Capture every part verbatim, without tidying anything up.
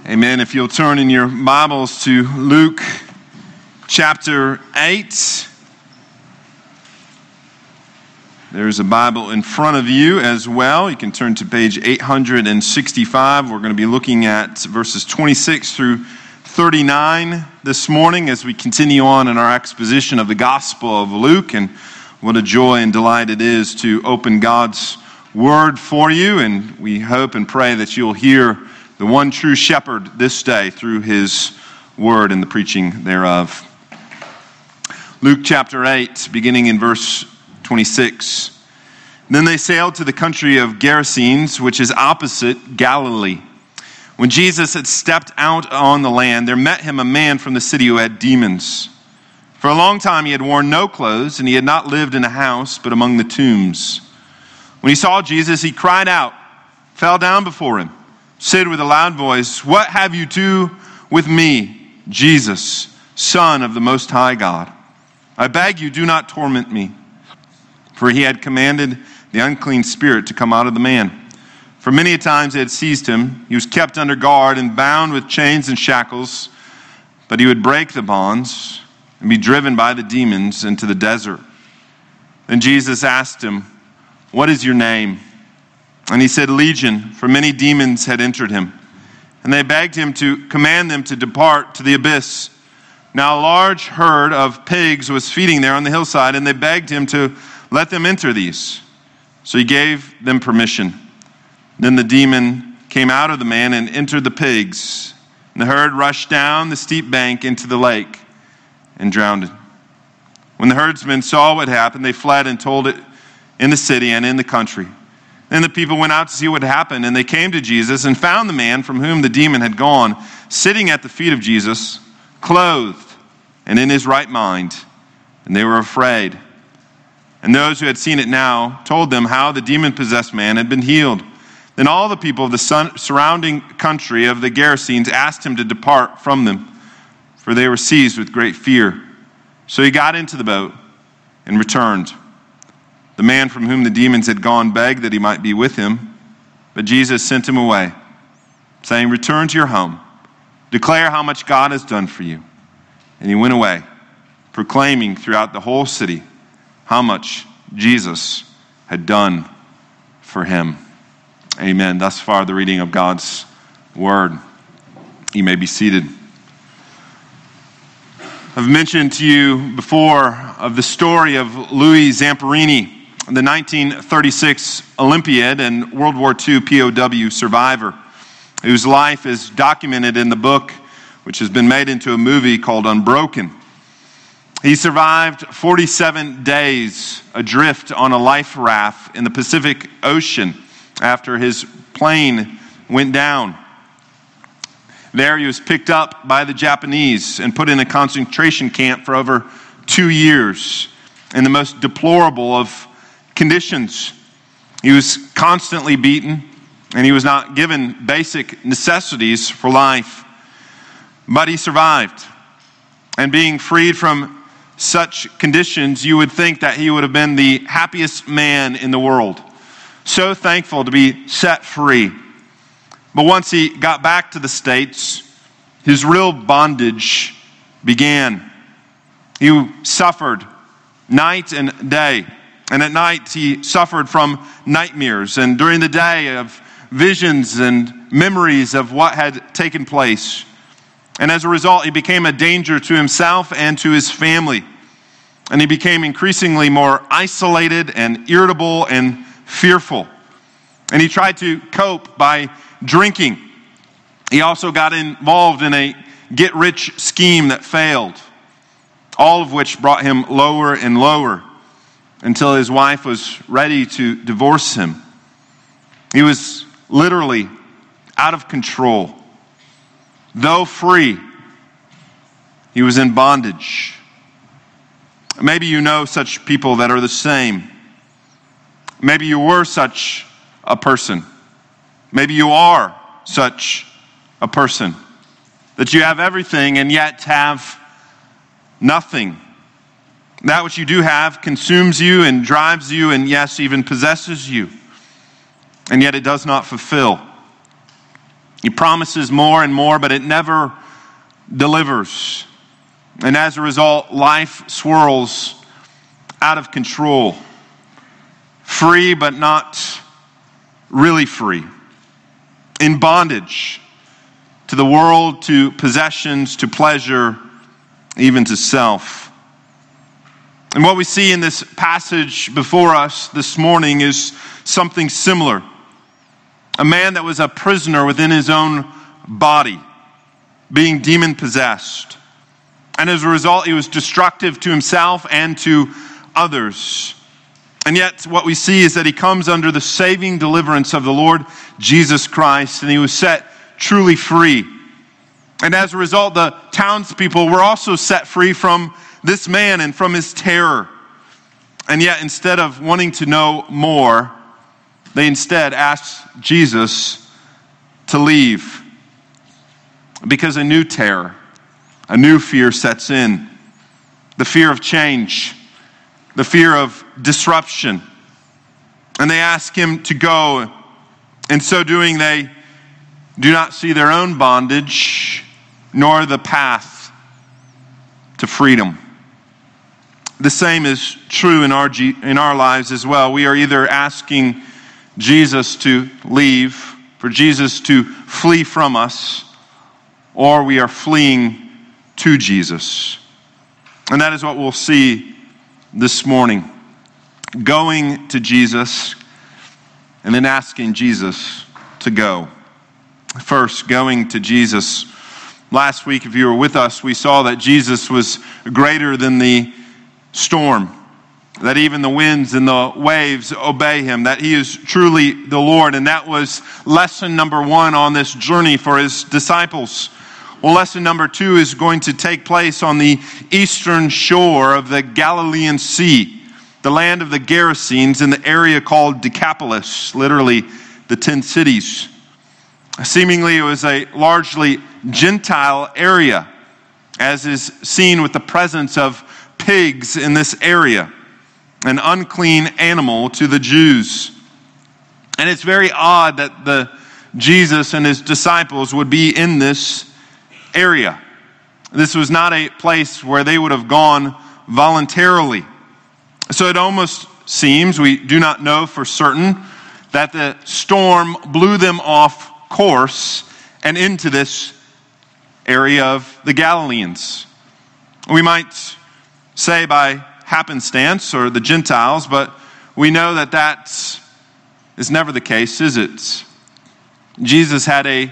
Amen. If you'll turn in your Bibles to Luke chapter eight. There's a Bible in front of you as well. You can turn to page eight hundred sixty-five. We're going to be looking at verses twenty-six through thirty-nine this morning as we continue on in our exposition of the Gospel of Luke. And what a joy and delight it is to open God's Word for you. And we hope and pray that you'll hear the one true shepherd this day through his word and the preaching thereof. Luke chapter eight, beginning in verse twenty-six. Then they sailed to the country of Gerasenes, which is opposite Galilee. When Jesus had stepped out on the land, there met him a man from the city who had demons. For a long time he had worn no clothes, and he had not lived in a house, but among the tombs. When he saw Jesus, he cried out, fell down before him, said with a loud voice, "What have you to do with me, Jesus, Son of the Most High God? I beg you, do not torment me." For he had commanded the unclean spirit to come out of the man. For many a times they had seized him. He was kept under guard and bound with chains and shackles, but he would break the bonds and be driven by the demons into the desert. Then Jesus asked him, "What is your name?" And he said, "Legion," for many demons had entered him. And they begged him to command them to depart to the abyss. Now a large herd of pigs was feeding there on the hillside, and they begged him to let them enter these. So he gave them permission. Then the demon came out of the man and entered the pigs. And the herd rushed down the steep bank into the lake and drowned it. When the herdsmen saw what happened, they fled and told it in the city and in the country. Then the people went out to see what happened, and they came to Jesus and found the man from whom the demon had gone, sitting at the feet of Jesus, clothed and in his right mind, and they were afraid. And those who had seen it now told them how the demon-possessed man had been healed. Then all the people of the surrounding country of the Gerasenes asked him to depart from them, for they were seized with great fear. So he got into the boat and returned. The man from whom the demons had gone begged that he might be with him, but Jesus sent him away, saying, "Return to your home, declare how much God has done for you." And he went away, proclaiming throughout the whole city how much Jesus had done for him. Amen. Thus far, the reading of God's word. You may be seated. I've mentioned to you before of the story of Louis Zamperini, the nineteen thirty-six Olympiad and World War Two P O W survivor, whose life is documented in the book, which has been made into a movie called Unbroken. He survived forty-seven days adrift on a life raft in the Pacific Ocean after his plane went down. There he was picked up by the Japanese and put in a concentration camp for over two years in the most deplorable of conditions. He was constantly beaten, and he was not given basic necessities for life. But he survived. And being freed from such conditions, you would think that he would have been the happiest man in the world. So thankful to be set free. But once he got back to the States, his real bondage began. He suffered night and day. And at night he suffered from nightmares, and during the day of visions and memories of what had taken place. And as a result, he became a danger to himself and to his family. And he became increasingly more isolated and irritable and fearful. And he tried to cope by drinking. He also got involved in a get-rich scheme that failed, all of which brought him lower and lower until his wife was ready to divorce him. He was literally out of control. Though free, he was in bondage. Maybe you know such people that are the same. Maybe you were such a person. Maybe you are such a person. That you have everything and yet have nothing. That which you do have consumes you and drives you and, yes, even possesses you. And yet it does not fulfill. He promises more and more, but it never delivers. And as a result, life swirls out of control. Free, but not really free. In bondage to the world, to possessions, to pleasure, even to self. And what we see in this passage before us this morning is something similar. A man that was a prisoner within his own body, being demon-possessed. And as a result, he was destructive to himself and to others. And yet, what we see is that he comes under the saving deliverance of the Lord Jesus Christ, and he was set truly free. And as a result, the townspeople were also set free from this man and from his terror. And yet, instead of wanting to know more, they instead asked Jesus to leave. Because a new terror, a new fear sets in. The fear of change, the fear of disruption. And they ask him to go. In so doing, they do not see their own bondage, nor the path to freedom. The same is true in our in our lives as well. We are either asking Jesus to leave, for Jesus to flee from us, or we are fleeing to Jesus. And that is what we'll see this morning. Going to Jesus and then asking Jesus to go. First, going to Jesus. Last week, if you were with us, we saw that Jesus was greater than the storm, that even the winds and the waves obey him, that he is truly the Lord. And that was lesson number one on this journey for his disciples. Well, lesson number two is going to take place on the eastern shore of the Galilean Sea, the land of the Gerasenes, in the area called Decapolis, literally the ten cities. Seemingly, it was a largely Gentile area, as is seen with the presence of pigs in this area, an unclean animal to the Jews. And it's very odd that the Jesus and his disciples would be in this area. This was not a place where they would have gone voluntarily. So it almost seems, we do not know for certain, that the storm blew them off course and into this area of the Galileans. We might say by happenstance, or the Gentiles, but we know that that is never the case, is it? Jesus had a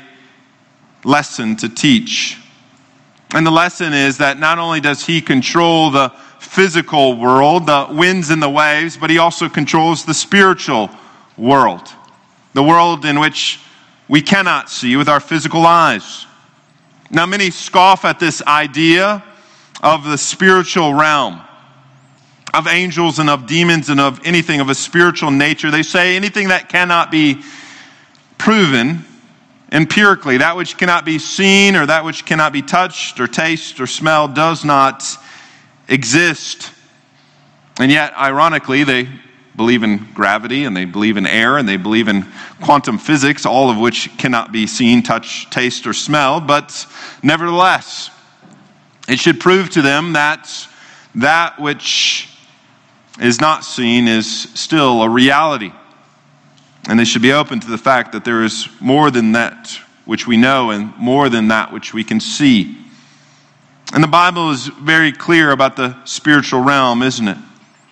lesson to teach. And the lesson is that not only does he control the physical world, the winds and the waves, but he also controls the spiritual world, the world in which we cannot see with our physical eyes. Now, many scoff at this idea of the spiritual realm, of angels and of demons and of anything of a spiritual nature. They say anything that cannot be proven empirically, that which cannot be seen or that which cannot be touched or tasted or smelled, does not exist. And yet, ironically, they believe in gravity and they believe in air and they believe in quantum physics, all of which cannot be seen, touched, tasted, or smelled. But nevertheless, it should prove to them that that which is not seen is still a reality. And they should be open to the fact that there is more than that which we know and more than that which we can see. And the Bible is very clear about the spiritual realm, isn't it?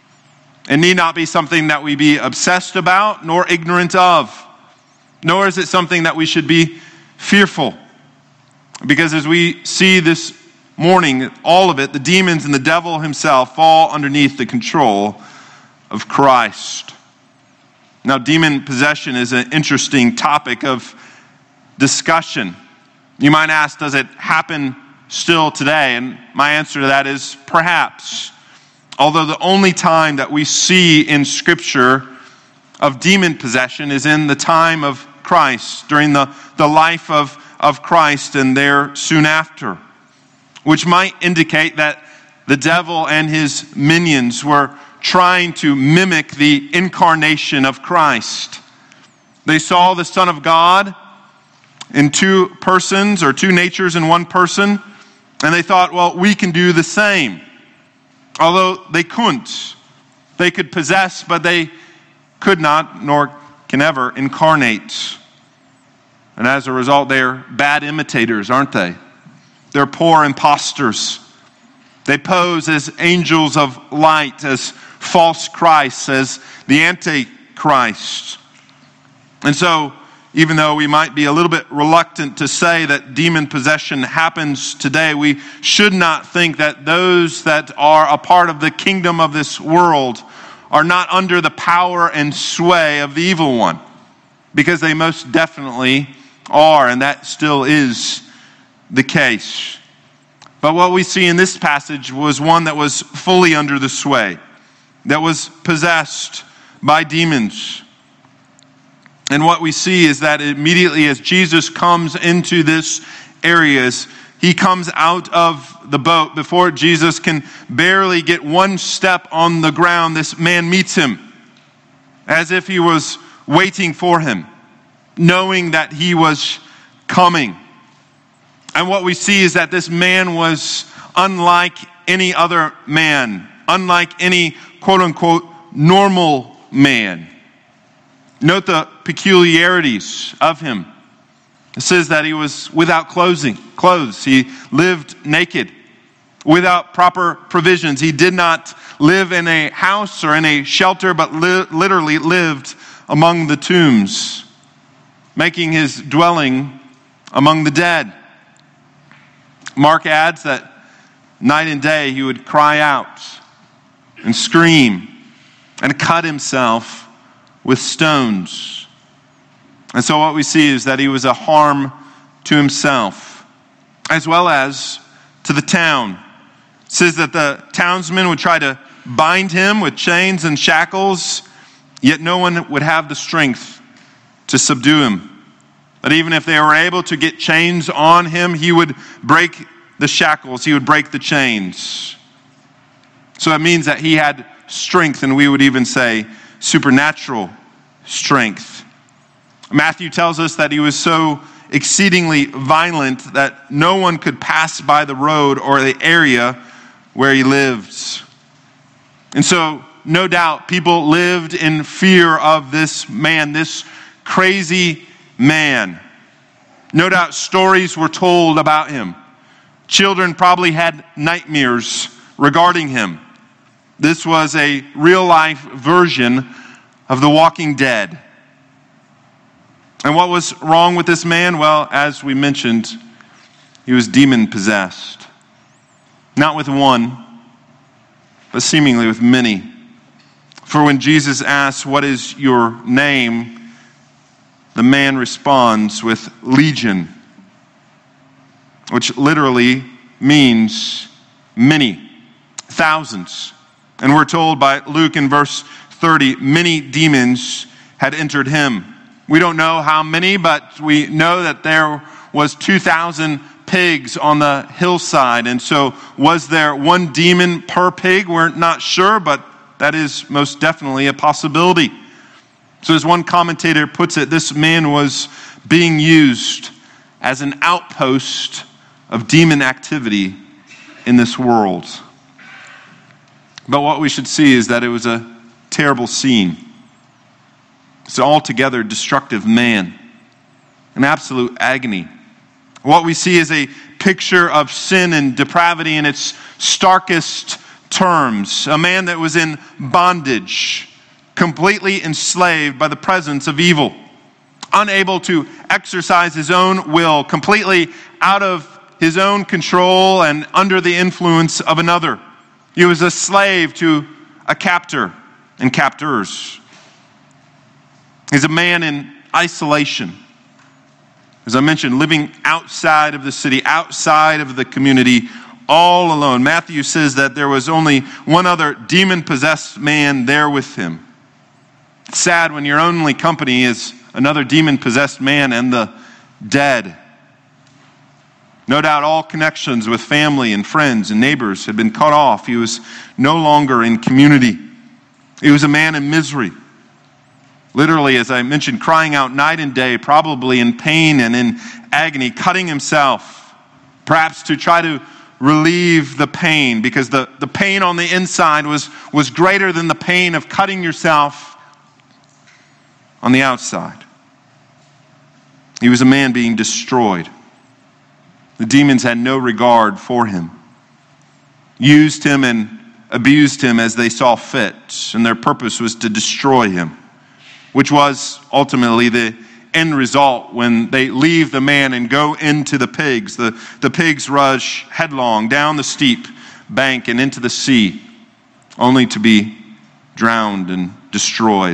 It need not be something that we be obsessed about nor ignorant of, nor is it something that we should be fearful. Because as we see this morning, all of it, the demons and the devil himself, fall underneath the control of Christ. Now, demon possession is an interesting topic of discussion. You might ask, does it happen still today? And my answer to that is perhaps. Although the only time that we see in Scripture of demon possession is in the time of Christ, during the, the life of, of Christ and there soon after, which might indicate that the devil and his minions were trying to mimic the incarnation of Christ. They saw the Son of God in two persons or two natures in one person, and they thought, well, we can do the same. Although they couldn't. They could possess, but they could not, nor can ever, incarnate. And as a result, they're bad imitators, aren't they? They're poor imposters. They pose as angels of light, as false Christs, as the Antichrist. And so, even though we might be a little bit reluctant to say that demon possession happens today, we should not think that those that are a part of the kingdom of this world are not under the power and sway of the evil one, because they most definitely are, and that still is the case. But what we see in this passage was one that was fully under the sway, that was possessed by demons. And what we see is that immediately as Jesus comes into this area, he comes out of the boat. Before Jesus can barely get one step on the ground, this man meets him as if he was waiting for him, knowing that he was coming. And what we see is that this man was unlike any other man, unlike any quote-unquote normal man. Note the peculiarities of him. It says that he was without clothing, clothes. He lived naked, without proper provisions. He did not live in a house or in a shelter, but li- literally lived among the tombs, making his dwelling among the dead. Mark adds that night and day he would cry out and scream and cut himself with stones. And so what we see is that he was a harm to himself as well as to the town. It says that the townsmen would try to bind him with chains and shackles, yet no one would have the strength to subdue him. But even if they were able to get chains on him, he would break the shackles, he would break the chains. So it means that he had strength, and we would even say supernatural strength. Matthew tells us that he was so exceedingly violent that no one could pass by the road or the area where he lived. And so, no doubt, people lived in fear of this man, this crazy man. No doubt stories were told about him. Children probably had nightmares regarding him. This was a real-life version of The Walking Dead. And what was wrong with this man? Well, as we mentioned, he was demon-possessed. Not with one, but seemingly with many. For when Jesus asks, "What is your name?" the man responds with "Legion," which literally means many, thousands. And we're told by Luke in verse thirty, many demons had entered him. We don't know how many, but we know that there was two thousand pigs on the hillside. And so was there one demon per pig? We're not sure, but that is most definitely a possibility. So as one commentator puts it, this man was being used as an outpost of demon activity in this world. But what we should see is that it was a terrible scene. It's an altogether destructive man, an absolute agony. What we see is a picture of sin and depravity in its starkest terms. A man that was in bondage, completely enslaved by the presence of evil, unable to exercise his own will, completely out of his own control and under the influence of another. He was a slave to a captor and captors. He's a man in isolation. As I mentioned, living outside of the city, outside of the community, all alone. Matthew says that there was only one other demon-possessed man there with him. It's sad when your only company is another demon-possessed man and the dead. No doubt all connections with family and friends and neighbors had been cut off. He was no longer in community. He was a man in misery. Literally, as I mentioned, crying out night and day, probably in pain and in agony, cutting himself, perhaps to try to relieve the pain, because the, the pain on the inside was, was greater than the pain of cutting yourself on the outside. He was a man being destroyed. The demons had no regard for him, used him and abused him as they saw fit, and their purpose was to destroy him, which was ultimately the end result when they leave the man and go into the pigs. The, the pigs rush headlong down the steep bank and into the sea, only to be drowned and destroyed.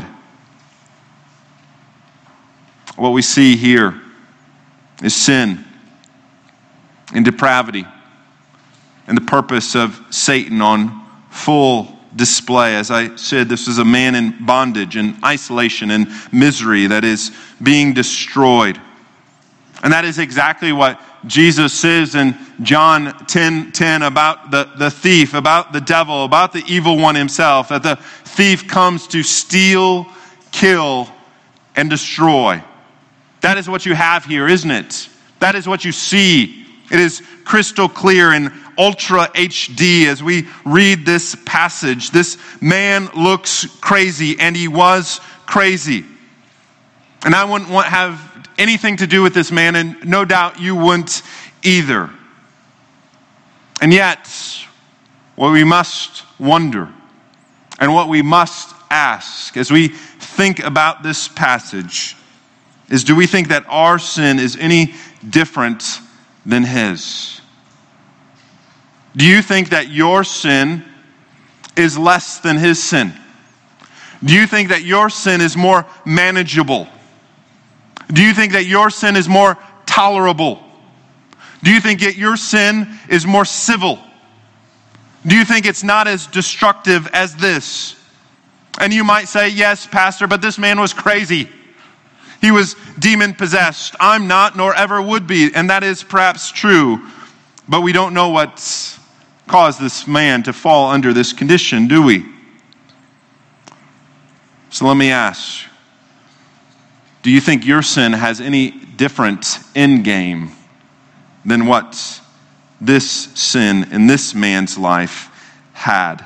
What we see here is sin and depravity and the purpose of Satan on full display. As I said, this is a man in bondage and isolation and misery that is being destroyed. And that is exactly what Jesus says in John ten ten about the, the thief, about the devil, about the evil one himself, that the thief comes to steal, kill, and destroy. That is what you have here, isn't it? That is what you see. It is crystal clear in Ultra H D as we read this passage. This man looks crazy, and he was crazy. And I wouldn't want have anything to do with this man, and no doubt you wouldn't either. And yet, what we must wonder, and what we must ask as we think about this passage, is do we think that our sin is any different than his? Do you think that your sin is less than his sin? Do you think that your sin is more manageable? Do you think that your sin is more tolerable? Do you think that your sin is more civil? Do you think it's not as destructive as this? And you might say, yes, Pastor, but this man was crazy. He was demon-possessed. I'm not, nor ever would be. And that is perhaps true. But we don't know what's caused this man to fall under this condition, do we? So let me ask, do you think your sin has any different end game than what this sin in this man's life had?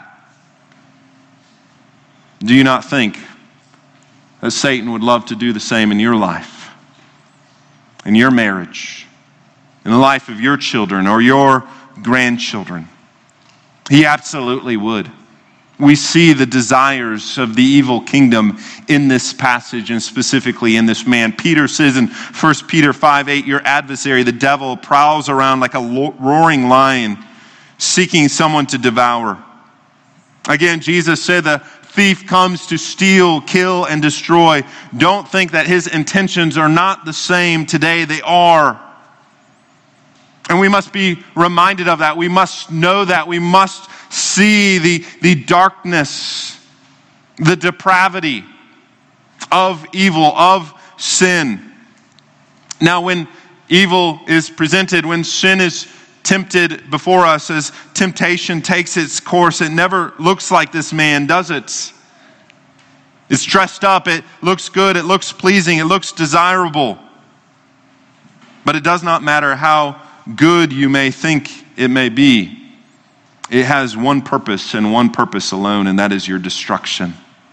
Do you not think that Satan would love to do the same in your life, in your marriage, in the life of your children or your grandchildren? He absolutely would. We see the desires of the evil kingdom in this passage, and specifically in this man. Peter says in First Peter five eight, your adversary, the devil, prowls around like a roaring lion, seeking someone to devour. Again, Jesus said the thief comes to steal, kill, and destroy. Don't think that his intentions are not the same today. They are. And we must be reminded of that. We must know that. We must see the, the darkness, the depravity of evil, of sin. Now, when evil is presented, when sin is tempted before us, as temptation takes its course, it never looks like this man, does it? It's dressed up, it looks good, it looks pleasing, it looks desirable. But it does not matter how good you may think it may be. It has one purpose and one purpose alone, and that is your destruction.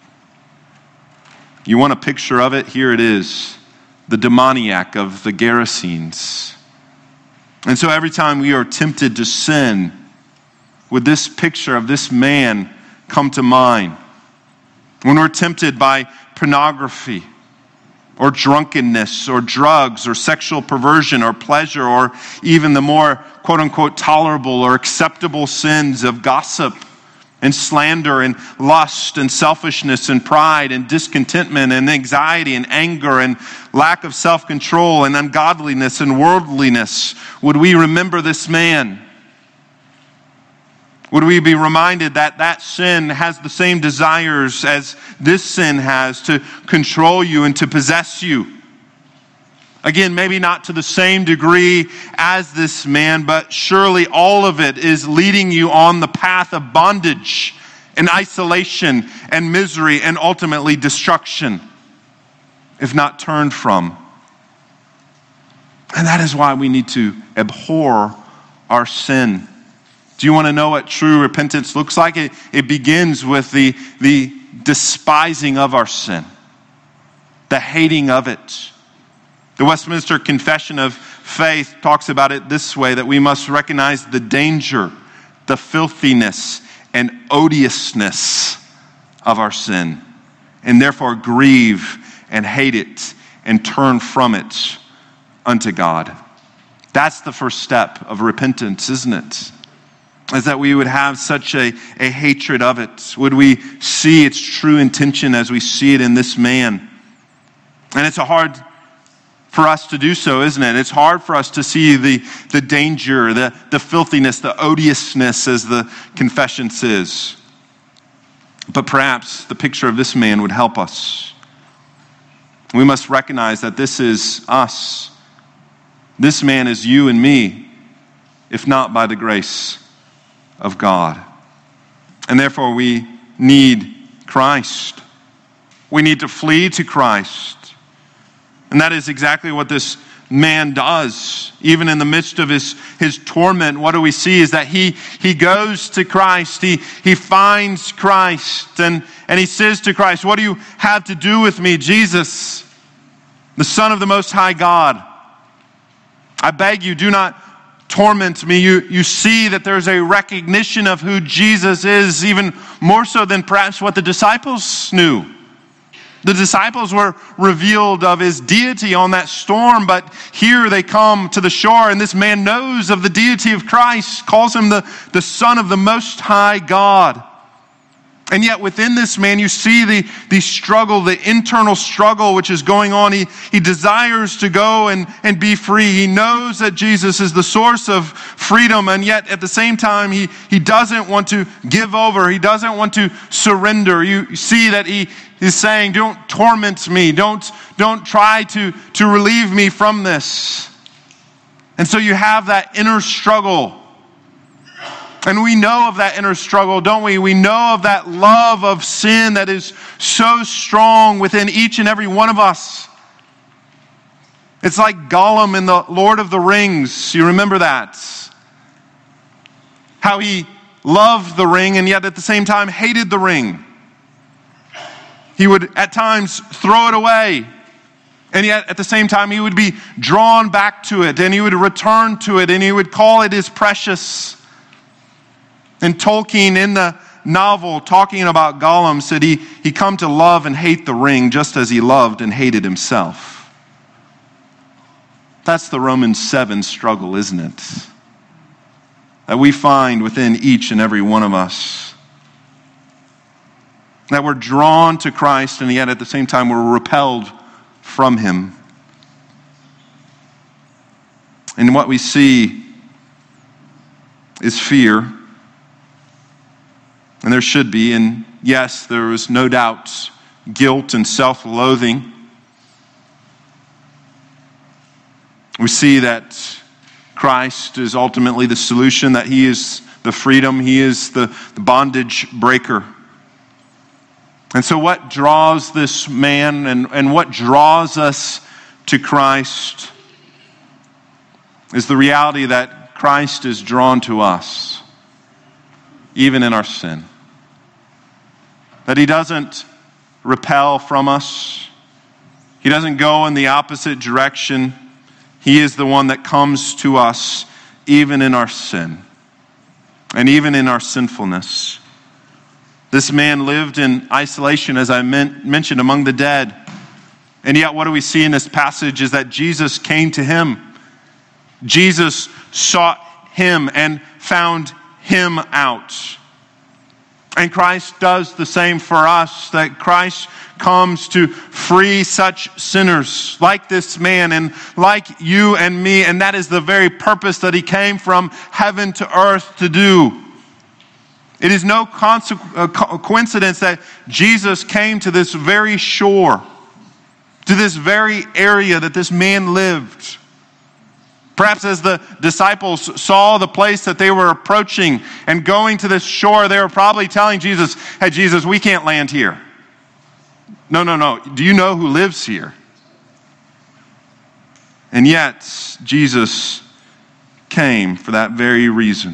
You want a picture of it? Here it is. The demoniac of the Gerasenes. And so every time we are tempted to sin, would this picture of this man come to mind? When we're tempted by pornography, or drunkenness, or drugs, or sexual perversion, or pleasure, or even the more quote-unquote tolerable or acceptable sins of gossip and slander and lust and selfishness and pride and discontentment and anxiety and anger and lack of self-control and ungodliness and worldliness, would we remember this man? Would we be reminded that that sin has the same desires as this sin has, to control you and to possess you? Again, maybe not to the same degree as this man, but surely all of it is leading you on the path of bondage and isolation and misery and ultimately destruction. if not turned from. And that is why we need to abhor our sin. Do you want to know what true repentance looks like? It, it begins with the, the despising of our sin, the hating of it. The Westminster Confession of Faith talks about it this way, that we must recognize the danger, the filthiness, and odiousness of our sin, and therefore grieve and hate it and turn from it unto God. That's the first step of repentance, isn't it? Is that we would have such a, a hatred of it. Would we see its true intention as we see it in this man? And it's a hard for us to do so, isn't it? It's hard for us to see the, the danger, the, the filthiness, the odiousness, as the confession says. But perhaps the picture of this man would help us. We must recognize that this is us. This man is you and me, if not by the grace of God. And therefore we need Christ. We need to flee to Christ. And that is exactly what this man does. Even in the midst of his, his torment, what do we see is that he, he goes to Christ. He, he finds Christ. And, and he says to Christ, "What do you have to do with me, Jesus, the Son of the Most High God? I beg you, do not torment me." You, you see that there's a recognition of who Jesus is, even more so than perhaps what the disciples knew. The disciples were revealed of his deity on that storm, but here they come to the shore, and this man knows of the deity of Christ, calls him the, the Son of the Most High God. And yet within this man, you see the, the struggle, the internal struggle which is going on. He, he desires to go and, and be free. He knows that Jesus is the source of freedom, and yet at the same time, he, he doesn't want to give over. He doesn't want to surrender. You see that he is saying, "Don't torment me. Don't, don't try to, to relieve me from this." And so you have that inner struggle. And we know of that inner struggle, don't we? We know of that love of sin that is so strong within each and every one of us. It's like Gollum in the Lord of the Rings. You remember that? How he loved the ring and yet at the same time hated the ring. He would at times throw it away. And yet at the same time he would be drawn back to it, and he would return to it, and he would call it his precious. And Tolkien in the novel talking about Gollum said he, he come to love and hate the ring just as he loved and hated himself. That's the Romans seven struggle, isn't it? That we find within each and every one of us. That we're drawn to Christ and yet at the same time we're repelled from him. And what we see is fear. And there should be, and yes, there is no doubt guilt and self-loathing. We see that Christ is ultimately the solution, that he is the freedom, he is the bondage breaker. And so what draws this man and, and what draws us to Christ is the reality that Christ is drawn to us, even in our sin. That he doesn't repel from us. He doesn't go in the opposite direction. He is the one that comes to us even in our sin and even in our sinfulness. This man lived in isolation, as I mentioned, among the dead. And yet what do we see in this passage is that Jesus came to him. Jesus sought him and found him out. And Christ does the same for us, that Christ comes to free such sinners like this man and like you and me, and that is the very purpose that he came from heaven to earth to do. It is no coincidence that Jesus came to this very shore, to this very area that this man lived. Perhaps as the disciples saw the place that they were approaching and going to this shore, they were probably telling Jesus, "Hey, Jesus, we can't land here." No, no, no. Do you know who lives here? And yet, Jesus came for that very reason.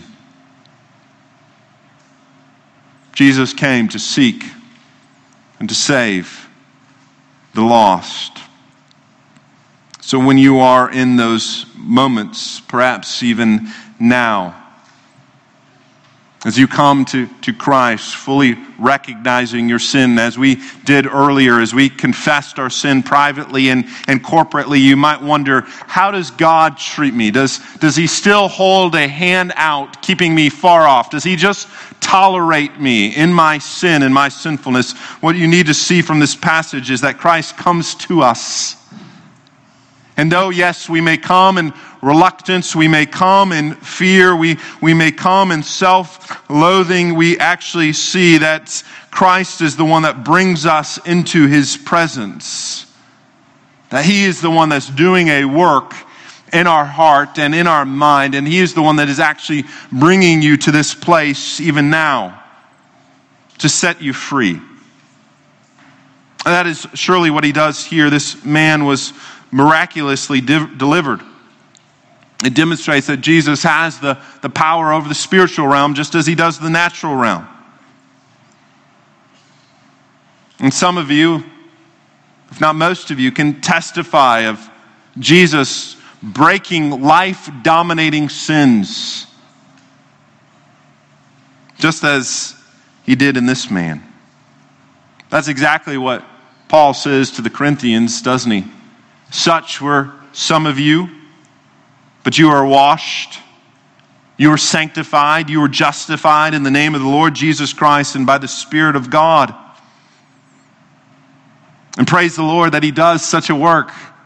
Jesus came to seek and to save the lost. So when you are in those moments, perhaps even now, as you come to, to Christ, fully recognizing your sin, as we did earlier, as we confessed our sin privately and, and corporately, you might wonder, how does God treat me? Does, does he still hold a hand out, keeping me far off? Does he just tolerate me in my sin and my sinfulness? What you need to see from this passage is that Christ comes to us. And though, yes, we may come in reluctance, we may come in fear, we, we may come in self-loathing, we actually see that Christ is the one that brings us into his presence. That he is the one that's doing a work in our heart and in our mind, and he is the one that is actually bringing you to this place even now to set you free. And that is surely what he does here. This man was miraculously de- delivered. It demonstrates that Jesus has the, the power over the spiritual realm just as he does the natural realm. And some of you, if not most of you, can testify of Jesus breaking life-dominating sins, just as he did in this man. That's exactly what Paul says to the Corinthians, doesn't he? Such were some of you, but you are washed, you are sanctified, you are justified in the name of the Lord Jesus Christ and by the Spirit of God. And praise the Lord that he does such a work,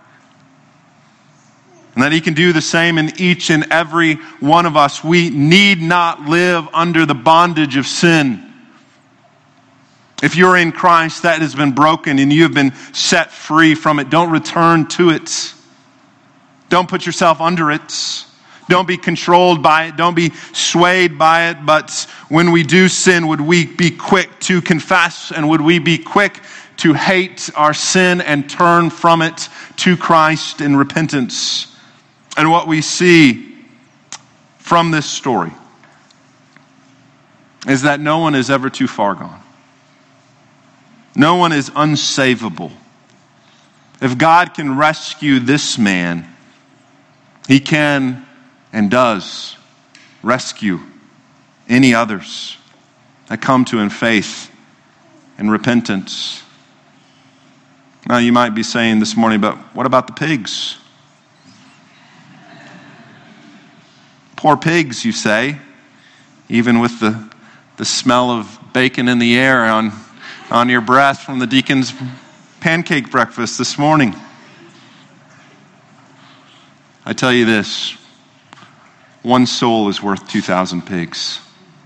and that he can do the same in each and every one of us. We need not live under the bondage of sin. If you're in Christ, that has been broken and you have been set free from it. Don't return to it. Don't put yourself under it. Don't be controlled by it. Don't be swayed by it. But when we do sin, would we be quick to confess, and would we be quick to hate our sin and turn from it to Christ in repentance? And what we see from this story is that no one is ever too far gone. No one is unsavable. If God can rescue this man, he can and does rescue any others that come to in faith and repentance. Now you might be saying this morning, but what about the pigs? Poor pigs, you say, even with the, the smell of bacon in the air on on your breath from the deacon's pancake breakfast this morning. I tell you this, one soul is worth two thousand pigs.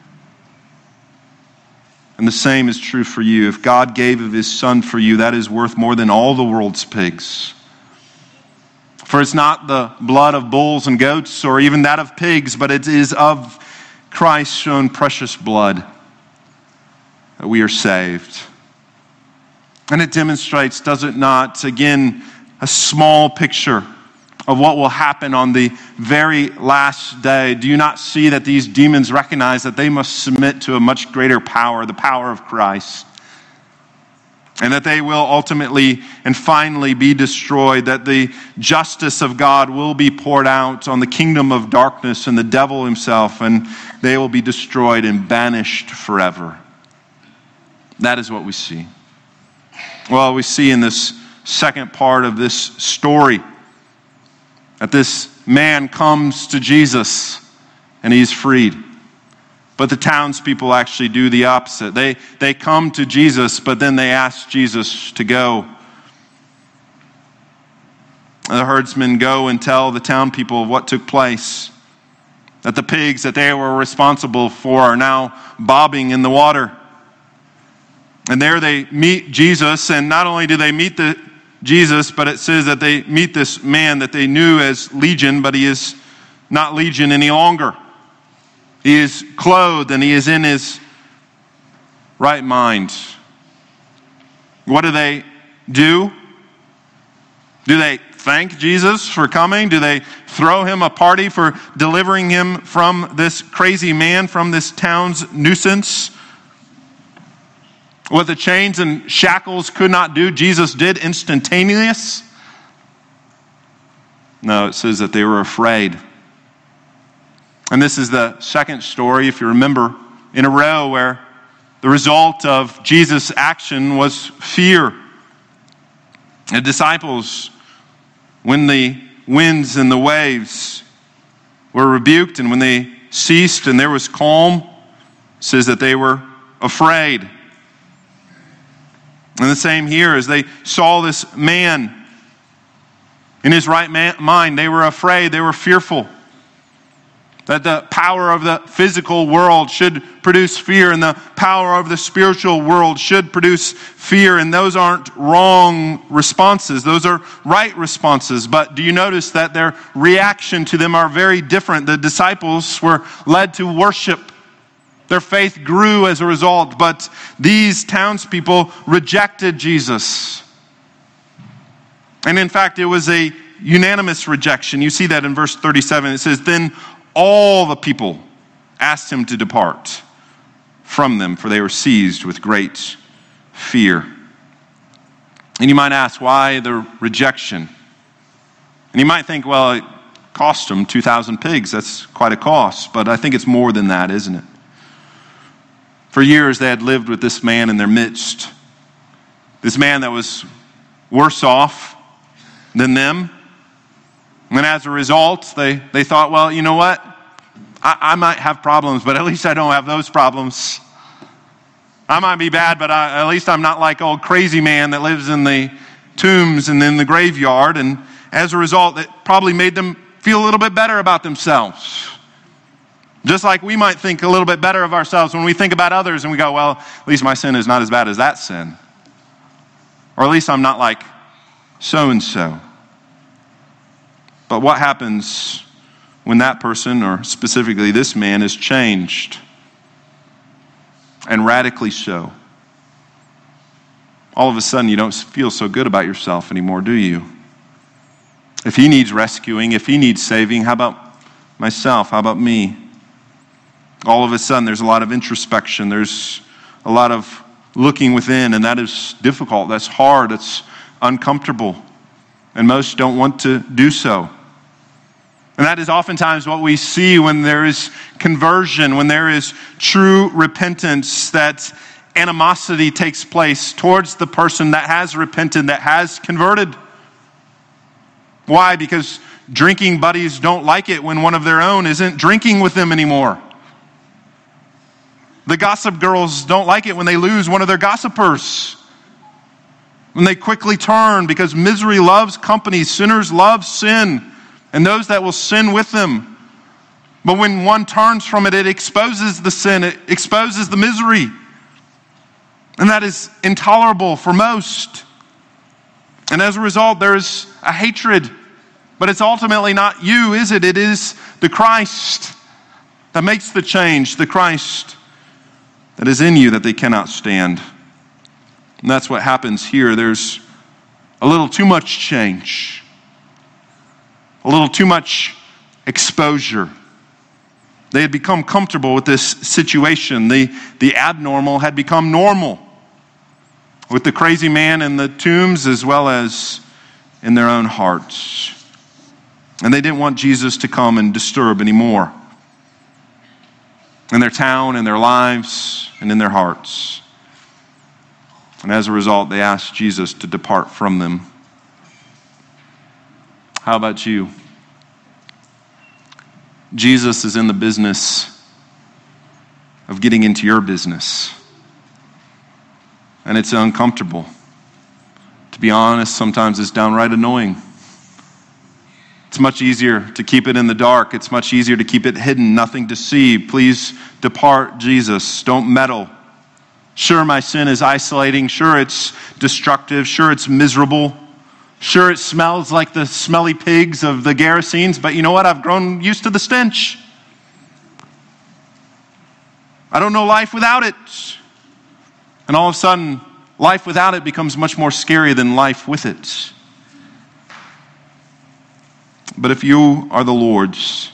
And the same is true for you. If God gave of his Son for you, that is worth more than all the world's pigs. For it's not the blood of bulls and goats or even that of pigs, but it is of Christ's own precious blood that we are saved. And it demonstrates, does it not, again, a small picture of what will happen on the very last day. Do you not see that these demons recognize that they must submit to a much greater power, the power of Christ? And that they will ultimately and finally be destroyed, that the justice of God will be poured out on the kingdom of darkness and the devil himself, and they will be destroyed and banished forever. That is what we see. Well, we see in this second part of this story that this man comes to Jesus and he's freed. But the townspeople actually do the opposite. They, they come to Jesus, but then they ask Jesus to go. The herdsmen go and tell the town people of what took place. That the pigs that they were responsible for are now bobbing in the water. And there they meet Jesus, and not only do they meet the Jesus, but it says that they meet this man that they knew as Legion, but he is not Legion any longer. He is clothed and he is in his right mind. What do they do? Do they thank Jesus for coming? Do they throw him a party for delivering him from this crazy man, from this town's nuisance? What the chains and shackles could not do, Jesus did instantaneous. No, it says that they were afraid. And this is the second story, if you remember, in a row where the result of Jesus' action was fear. The disciples, when the winds and the waves were rebuked and when they ceased and there was calm, it says that they were afraid. And the same here, as they saw this man in his right mind, they were afraid, they were fearful. That the power of the physical world should produce fear, and the power of the spiritual world should produce fear. And those aren't wrong responses. Those are right responses. But do you notice that their reaction to them are very different? The disciples were led to worship. Their faith grew as a result. But these townspeople rejected Jesus. And in fact, it was a unanimous rejection. You see that in verse thirty-seven. It says, "Then all the people asked him to depart from them, for they were seized with great fear." And you might ask, why the rejection? And you might think, well, it cost them two thousand pigs. That's quite a cost. But I think it's more than that, isn't it? For years, they had lived with this man in their midst. This man that was worse off than them. And as a result, they, they thought, well, you know what? I, I might have problems, but at least I don't have those problems. I might be bad, but I, at least I'm not like old crazy man that lives in the tombs and in the graveyard. And as a result, it probably made them feel a little bit better about themselves. Just like we might think a little bit better of ourselves when we think about others and we go, well, at least my sin is not as bad as that sin. Or at least I'm not like so-and-so. But what happens when that person, or specifically this man, is changed? And radically so. All of a sudden, you don't feel so good about yourself anymore, do you? If he needs rescuing, if he needs saving, how about myself? How about me? All of a sudden, there's a lot of introspection. There's a lot of looking within, and that is difficult. That's hard. That's uncomfortable. And most don't want to do so. And that is oftentimes what we see when there is conversion, when there is true repentance, that animosity takes place towards the person that has repented, that has converted. Why? Because drinking buddies don't like it when one of their own isn't drinking with them anymore. The gossip girls don't like it when they lose one of their gossipers. When they quickly turn, because misery loves company, sinners love sin, and those that will sin with them. But when one turns from it, it exposes the sin, it exposes the misery. And that is intolerable for most. And as a result, there is a hatred. But it's ultimately not you, is it? It is the Christ that makes the change, the Christ that is in you that they cannot stand. And that's what happens here. There's a little too much change. A little too much exposure. They had become comfortable with this situation. The, the abnormal had become normal. With the crazy man in the tombs as well as in their own hearts. And they didn't want Jesus to come and disturb anymore. In their town, in their lives, and in their hearts. And as a result, they asked Jesus to depart from them. How about you? Jesus is in the business of getting into your business. And it's uncomfortable. To be honest, sometimes it's downright annoying. It's much easier to keep it in the dark. It's much easier to keep it hidden, nothing to see. Please depart, Jesus. Don't meddle. Sure, my sin is isolating. Sure, it's destructive. Sure, it's miserable. Sure, it smells like the smelly pigs of the Gerasenes, but you know what? I've grown used to the stench. I don't know life without it. And all of a sudden, life without it becomes much more scary than life with it. But if you are the Lord's,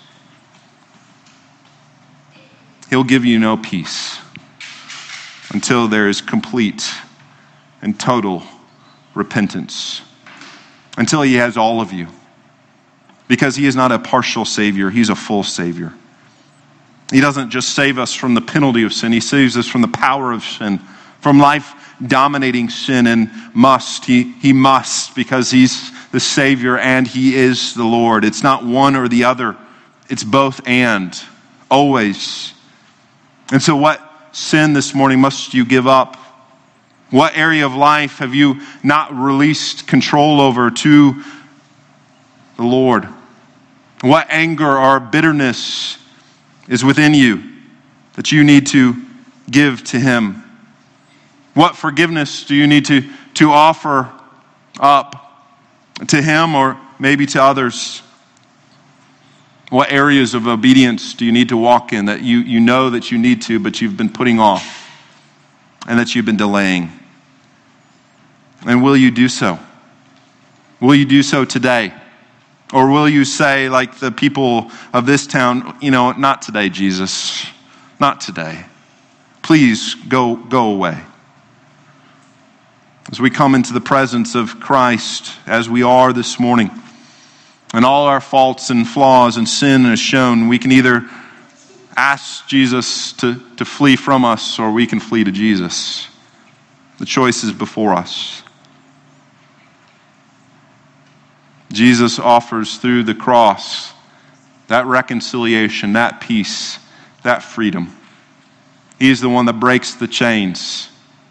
He'll give you no peace until there is complete and total repentance, until He has all of you. Because He is not a partial Savior, He's a full Savior. He doesn't just save us from the penalty of sin, He saves us from the power of sin, from life dominating sin and must. He, he must because He's the Savior and He is the Lord. It's not one or the other, it's both and, always. And so what sin this morning must you give up? What area of life have you not released control over to the Lord? What anger or bitterness is within you that you need to give to Him? What forgiveness do you need to, to offer up to Him or maybe to others? What areas of obedience do you need to walk in that you, you know that you need to, but you've been putting off and that you've been delaying? And will you do so? Will you do so today? Or will you say, like the people of this town, you know, not today, Jesus. Not today. Please go, go away. As we come into the presence of Christ, as we are this morning, and all our faults and flaws and sin is shown, we can either ask Jesus to, to flee from us, or we can flee to Jesus. The choice is before us. Jesus offers through the cross that reconciliation, that peace, that freedom. He is the one that breaks the chains.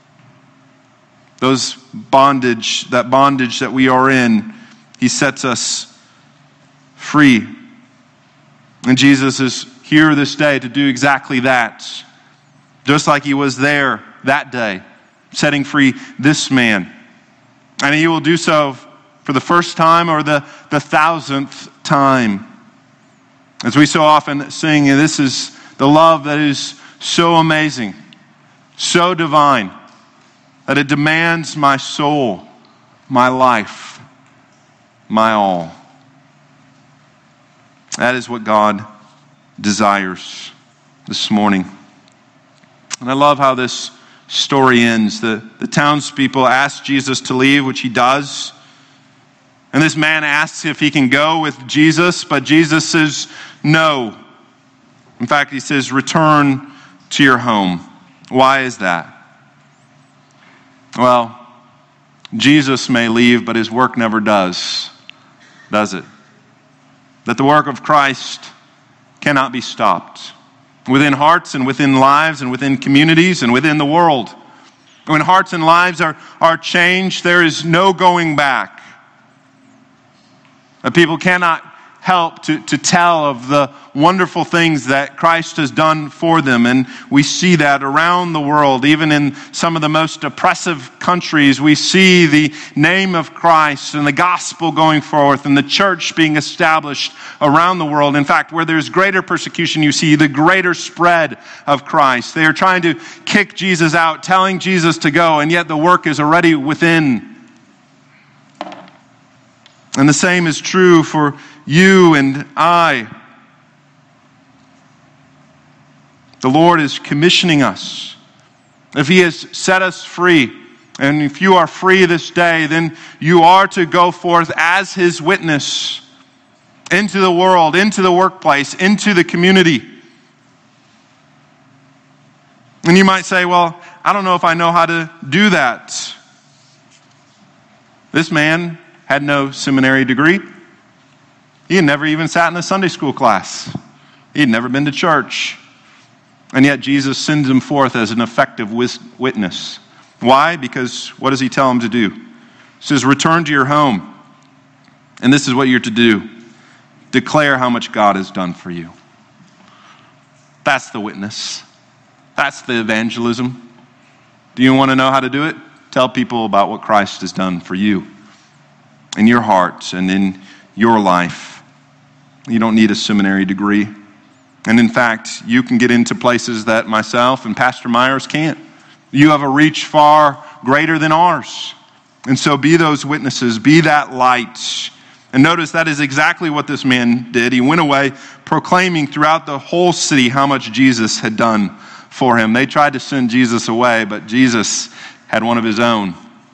Those bondage, that bondage that we are in, He sets us free. And Jesus is here this day to do exactly that. Just like He was there that day, setting free this man. And He will do so for the first time or the, the thousandth time. As we so often sing, this is the love that is so amazing, so divine, that it demands my soul, my life, my all. That is what God desires this morning. And I love how this story ends. The, the townspeople ask Jesus to leave, which He does. And this man asks if he can go with Jesus, but Jesus says no. In fact, He says, return to your home. Why is that? Well, Jesus may leave, but His work never does, does it? That the work of Christ cannot be stopped within hearts and within lives and within communities and within the world. When hearts and lives are, are changed, there is no going back. People cannot help to, to tell of the wonderful things that Christ has done for them. And we see that around the world, even in some of the most oppressive countries. We see the name of Christ and the gospel going forth and the church being established around the world. In fact, where there's greater persecution, you see the greater spread of Christ. They are trying to kick Jesus out, telling Jesus to go, and yet the work is already within. And the same is true for you and I. The Lord is commissioning us. If He has set us free, and if you are free this day, then you are to go forth as His witness into the world, into the workplace, into the community. And you might say, well, I don't know if I know how to do that. This man had no seminary degree. He had never even sat in a Sunday school class. He had never been to church. And yet Jesus sends him forth as an effective witness. Why? Because what does He tell him to do? He says, return to your home. And this is what you're to do. Declare how much God has done for you. That's the witness. That's the evangelism. Do you want to know how to do it? Tell people about what Christ has done for you. In your heart and in your life. You don't need a seminary degree. And in fact, you can get into places that myself and Pastor Myers can't. You have a reach far greater than ours. And so be those witnesses, be that light, And notice that is exactly what this man did. He went away proclaiming throughout the whole city how much Jesus had done for him. They tried to send Jesus away, but Jesus had one of his own,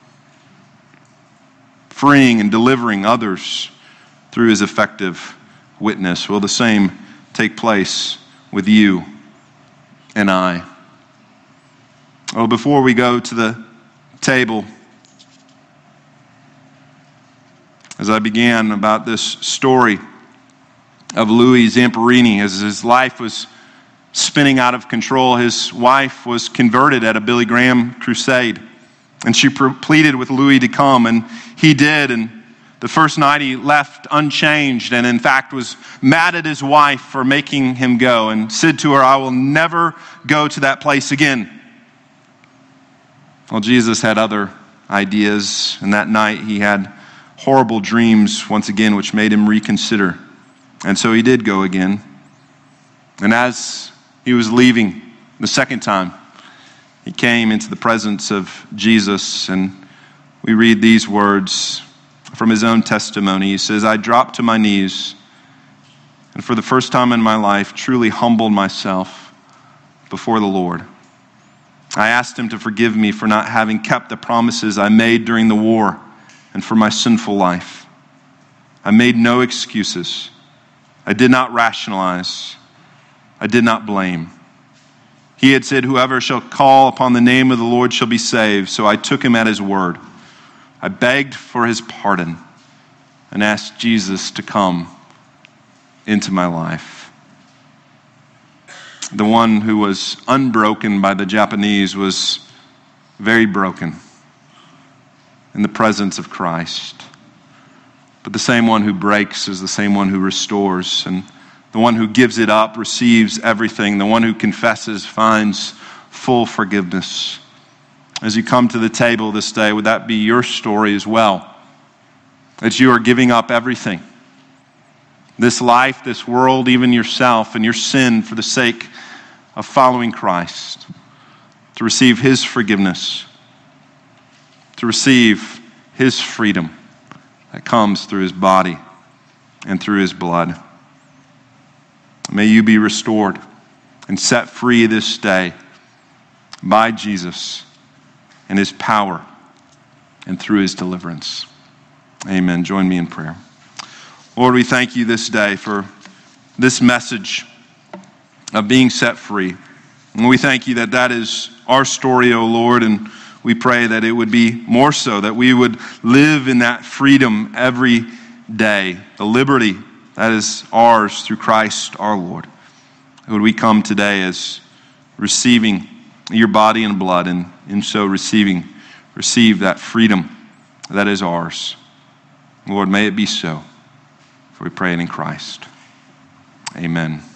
freeing and delivering others through his effective witness. Will the same take place with you and I? Oh, before we go to the table, as I began about this story of Louis Zamperini, as his life was spinning out of control, his wife was converted at a Billy Graham crusade, and she pleaded with Louis to come, and he did. And the first night he left unchanged, and in fact was mad at his wife for making him go, and said to her, "I will never go to that place again." Well, Jesus had other ideas, and that night he had horrible dreams once again, which made him reconsider. And so he did go again. And as he was leaving the second time, he came into the presence of Jesus, and we read these words from his own testimony. He says, "I dropped to my knees, and for the first time in my life, truly humbled myself before the Lord. I asked him to forgive me for not having kept the promises I made during the war and for my sinful life. I made no excuses. I did not rationalize. I did not blame. He had said, 'Whoever shall call upon the name of the Lord shall be saved.' So I took him at his word. I begged for his pardon and asked Jesus to come into my life." The one who was unbroken by the Japanese was very broken in the presence of Christ. But the same one who breaks is the same one who restores. And the one who gives it up receives everything. The one who confesses finds full forgiveness. As you come to the table this day, would that be your story as well? That you are giving up everything. This life, this world, even yourself and your sin for the sake of following Christ. To receive his forgiveness. To receive his freedom that comes through his body and through his blood. May you be restored and set free this day by Jesus and his power and through his deliverance. Amen. Join me in prayer. Lord, we thank you this day for this message of being set free. And we thank you that that is our story, O Lord, and we pray that it would be more so, that we would live in that freedom every day, the liberty that is ours through Christ our Lord. Would we come today as receiving your body and blood, and in so receiving, receive that freedom that is ours. Lord, may it be so. For we pray it in Christ. Amen.